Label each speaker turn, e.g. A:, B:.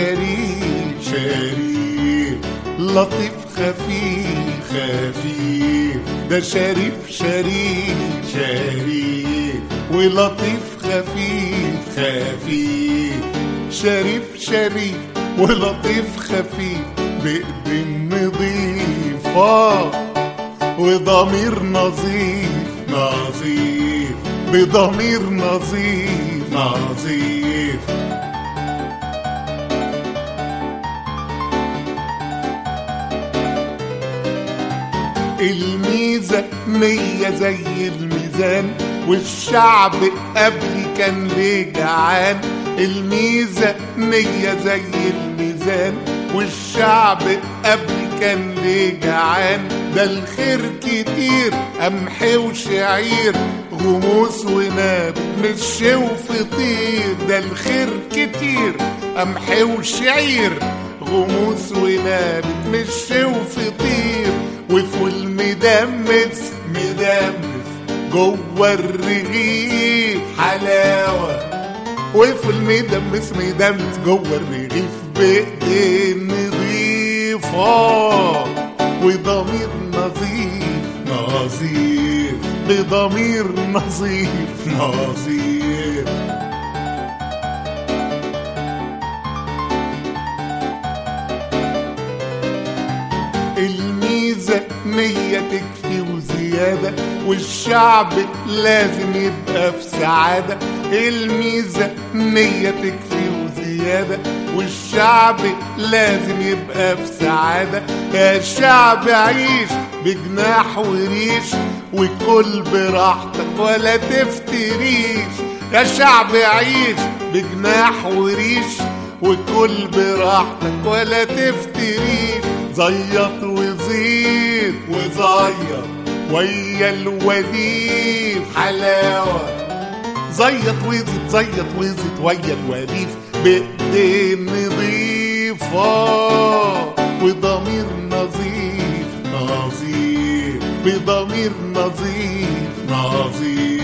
A: شريف شريف، لطيف خفيف خفيف، ده شريف شريف شريف، ولطيف خفيف خفيف، شريف شريف ولطيف خفيف، بإيدين نضيفة وضمير نظيف نظيف، بضمير نظيف نظيف. الميزانية زي الميزان، والشعب قبلي كان ليه جعان. الميزانية زي الميزان، والشعب قبلي كان ليه جعان. ده الخير كتير قمح وشعير، غموس وناب مشي وفطير. ده الخير كتير قمح وشعير، غموس وناب مشي وفطير، وفول مدمس مدمس جوه الرغيف حلاوة. وفول مدمس مدمس جوه الرغيف، بإيدين نضيفة وضمير نظيف نظيف، بضمير نظيف نظيف. الميزانية تكفي وزيادة، والشعب لازم يبقى في سعادة. الميزانية تكفي وزيادة، والشعب لازم يبقى في سعادة. يا شعب عيش بجناح وريش، وكل براحتك ولا تفتريش. يا شعب عيش بجناح وريش، وكل براحتك ولا تفتريش. زيط وزيد وزيط ويا الوليف حلاوة. زيط وزيد زيط وزيد ويا الوليف، بإيدين نضيفة وضمير نظيف نظيف، بضمير نظيف نظيف.